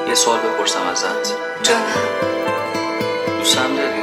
یه سوال بپرسم ازت؟ جانم. دوستم داری؟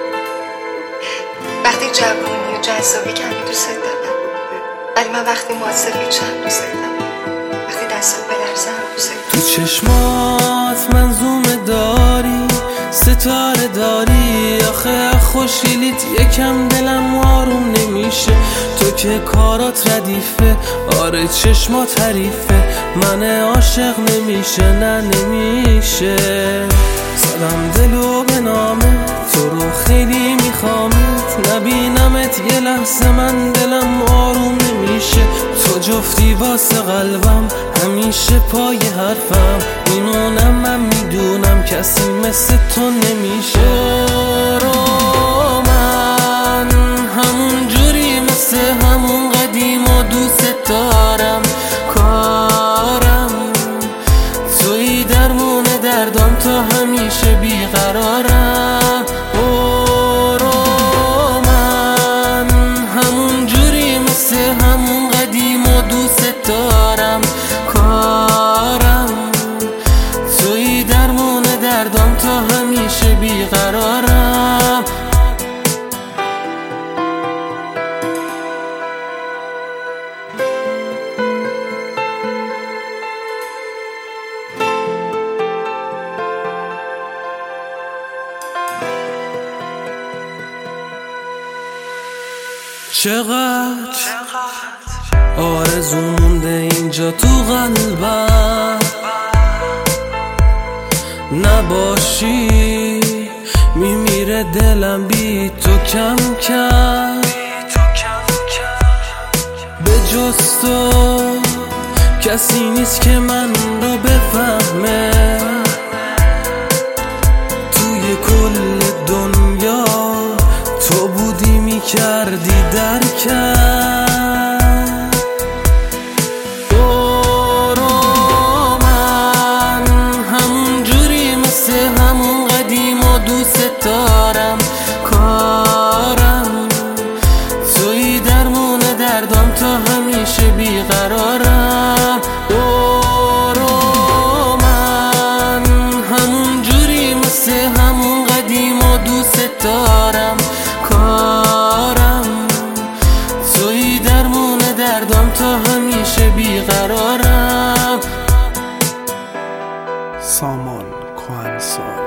وقتی جوونی و جذابی کمی دوست دارم، ولی من وقتی موثقی چند دوست دارم، وقتی دستات بلرزم دوست دارم. تو چشمات منظومه داری، ستاره داری، آخه خوشیلیت یکم دلم آروم نمیشه. تو که کارات ردیفه، آره چشمات حریفه، من عاشق نمیشه، نه نمیشه. زدم دلو به نامه، تو رو خیلی میخوامت، نبینمت یه لحظه من دلم آروم نمیشه. تو جفتی واسه قلبم، همیشه پای حرفم، اینونم من میدونم کسی مثل تو نمیشه. رو من همون جوری مثل همون قدیم و دوست دارم، کارم توی درمون دردام، تا همیشه بیقرارم. رو من همون جوری مثل همون قدیم و دوست دارم، کارم توی درمون دردام، تا همیشه بیقرارم. چقدر آرزو مونده اینجا تو قلبم، نباشی میمیره دلم بی تو کم کم. به جز تو کسی نیست که من رو بفهمه، توی کل دنیا تو بودی میکردی درکم. رو من همون جوری مثل همون قدیم و دوست دارم، کارم توی درمون دردام، تا همیشه بیقرارم. رو من همون جوری مثل همون قدیم و دوست دارم، کارم توی درمون دردام، تا همیشه بیقرارم. سامان کهنسال.